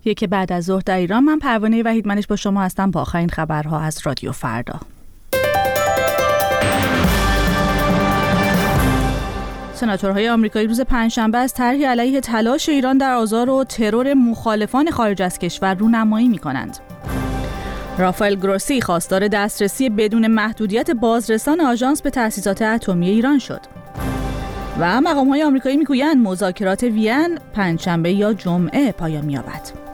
یک بعد از ظهر در ایران. من پروانه وحیدمنش با شما هستم با آخرین خبرها از رادیو فردا. سناتورهای آمریکایی روز پنجشنبه از طرحی علیه تلاش ایران در آزار و ترور مخالفان خارج از کشور رونمایی می‌کنند. رافائل گروسی خواستار دسترسی بدون محدودیت بازرسان آژانس به تأسیسات اتمی ایران شد. و مقام‌های آمریکایی میگویند مذاکرات وین پنجشنبه یا جمعه پایان می‌یابد.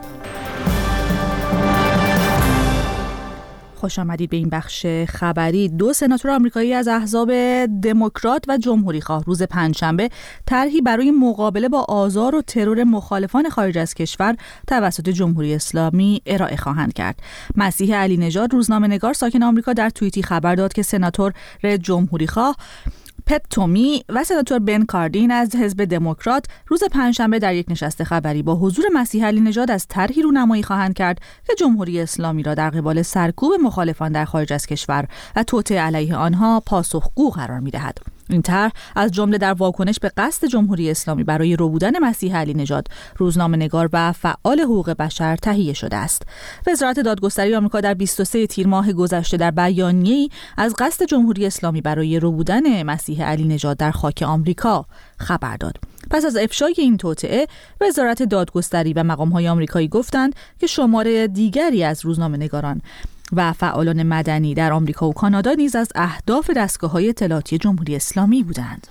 خوش آمدید به این بخش خبری. 2 سناتور آمریکایی از احزاب دموکرات و جمهوری‌خواه روز پنجشنبه طرحی برای مقابله با آزار و ترور مخالفان خارج از کشور توسط جمهوری اسلامی ارائه خواهند کرد. مسیح علی نژاد روزنامه‌نگار ساکن آمریکا در توییتی خبر داد که سناتور جمهوری‌خواه پت تومی و سناتور بن کاردین از حزب دموکرات روز پنجشنبه در یک نشست خبری با حضور مسیح علی نژاد از طرحی رونمایی خواهند کرد که جمهوری اسلامی را در قبال سرکوب مخالفان در خارج از کشور و توطئه علیه آنها پاسخگو قرار می‌دهد. این طرح از جمله در واکنش به قصد جمهوری اسلامی برای ربودن مسیح علی نژاد، روزنامه‌نگار و فعال حقوق بشر تهیه شده است. وزارت دادگستری آمریکا در 23 تیر ماه گذشته در بیانیه‌ای از قصد جمهوری اسلامی برای ربودن مسیح علی نژاد در خاک آمریکا خبر داد. پس از افشای این توطئه، وزارت دادگستری و مقام‌های آمریکایی گفتند که شمار دیگری از روزنامه‌نگاران و فعالان مدنی در آمریکا و کانادا نیز از اهداف دستگاه‌های اطلاعاتی جمهوری اسلامی بودند.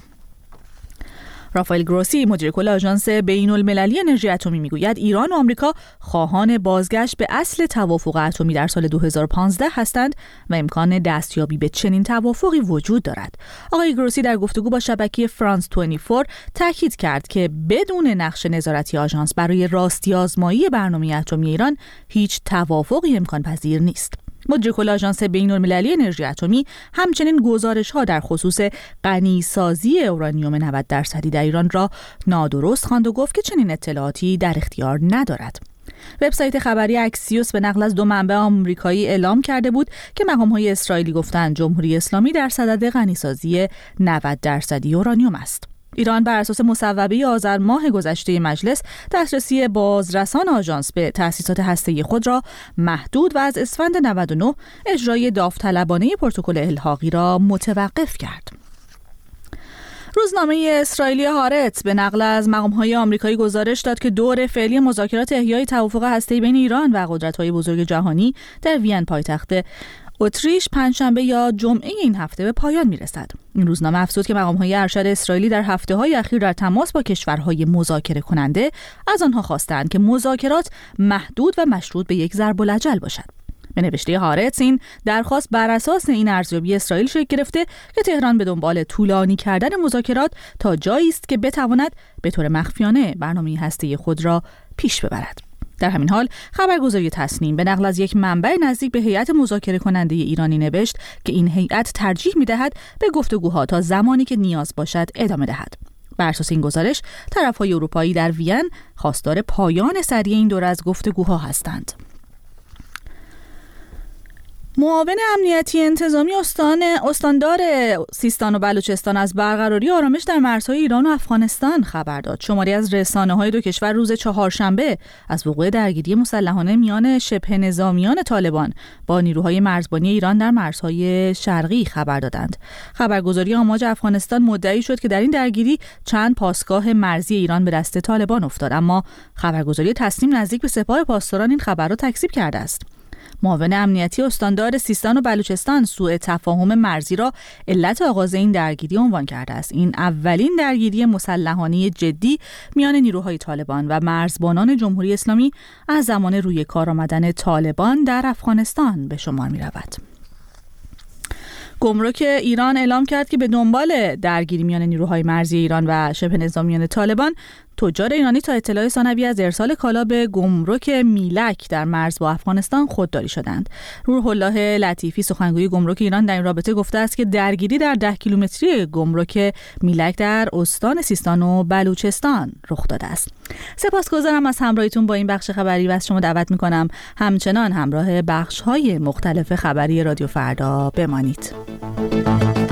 رافائل گروسی مدیر کل آژانس بین‌المللی انرژی اتمی میگوید ایران و آمریکا خواهان بازگشت به اصل توافق اتمی در سال 2015 هستند و امکان دستیابی به چنین توافقی وجود دارد. آقای گروسی در گفتگو با شبکه فرانس 24 تاکید کرد که بدون نقش نظارتی آژانس برای راستی آزمایی برنامه اتمی ایران هیچ توافقی امکان پذیر نیست. مدیر کل آژانس بین‌المللی انرژی اتمی همچنین گزارش‌ها در خصوص غنی‌سازی اورانیوم 90% در ایران را نادرست خواند و گفت که چنین اطلاعاتی در اختیار ندارد. وبسایت خبری اکسیوس به نقل از 2 منبع آمریکایی اعلام کرده بود که مقام‌های اسرائیلی گفتند جمهوری اسلامی در صدد غنی‌سازی 90% اورانیوم است. ایران بر اساس مصوبه آذر ماه گذشته مجلس دسترسی بازرسان آژانس به تأسیسات هسته‌ای خود را محدود و از اسفند 99 اجرای داوطلبانه پروتکل الحاقی را متوقف کرد. روزنامه اسرائیلی هارتز به نقل از مقام‌های آمریکایی گزارش داد که دور فعلی مذاکرات احیای توافق هسته‌ای بین ایران و قدرت‌های بزرگ جهانی در وین پایتخت اتریش پنجشنبه یا جمعه این هفته به پایان میرسد. این روزنامه افزود که مقام‌های ارشد اسرائیلی در هفته‌های اخیر در تماس با کشورهای مذاکره کننده از آنها خواستند که مذاکرات محدود و مشروط به یک ضرب الاجل باشد. به نوشته هارتز این درخواست بر اساس این ارزیابی اسرائیل شکل گرفته که تهران به دنبال طولانی کردن مذاکرات تا جایی است که بتواند به طور مخفیانه برنامه هسته‌ای خود را پیش ببرد. در همین حال خبرگزاری تسنیم به نقل از یک منبع نزدیک به هیئت مذاکره کننده ایرانی نوشت که این هیئت ترجیح می‌دهد به گفتگوها تا زمانی که نیاز باشد ادامه دهد. بر اساس این گزارش طرف‌های اروپایی در وین خواستار پایان سریع این دوره از گفتگوها هستند. معاون امنیتی انتظامی استاندار سیستان و بلوچستان از برقراری آرامش در مرزهای ایران و افغانستان خبر داد. شماری از رسانه‌های 2 کشور روز چهارشنبه از وقوع درگیری مسلحانه میان شبه نظامیان طالبان با نیروهای مرزبانی ایران در مرزهای شرقی خبر دادند. خبرگزاری آماج افغانستان مدعی شد که در این درگیری چند پاسگاه مرزی ایران به دست طالبان افتاد، اما خبرگزاری تسنیم نزدیک به سپاه پاسداران این خبر را تکذیب کرده است. معاون امنیتی استاندار سیستان و بلوچستان سوء تفاهم مرزی را علت آغاز این درگیری عنوان کرده است. این اولین درگیری مسلحانه جدی میان نیروهای طالبان و مرزبانان جمهوری اسلامی از زمان روی کار آمدن طالبان در افغانستان به شمار می رود. گمرک ایران اعلام کرد که به دنبال درگیری میان نیروهای مرزی ایران و شبه نظامیان طالبان، تجار ایرانی تا اطلاع ثانوی از ارسال کالا به گمرک میلک در مرز با افغانستان خودداری شدند. روح الله لطیفی سخنگوی گمرک ایران در این رابطه گفته است که درگیری در 10 کیلومتری گمرک میلک در استان سیستان و بلوچستان رخ داده است. سپاسگزارم از همراهیتون با این بخش خبری و از شما دعوت می‌کنم همچنان همراه بخش‌های مختلف خبری رادیو فردا بمانید.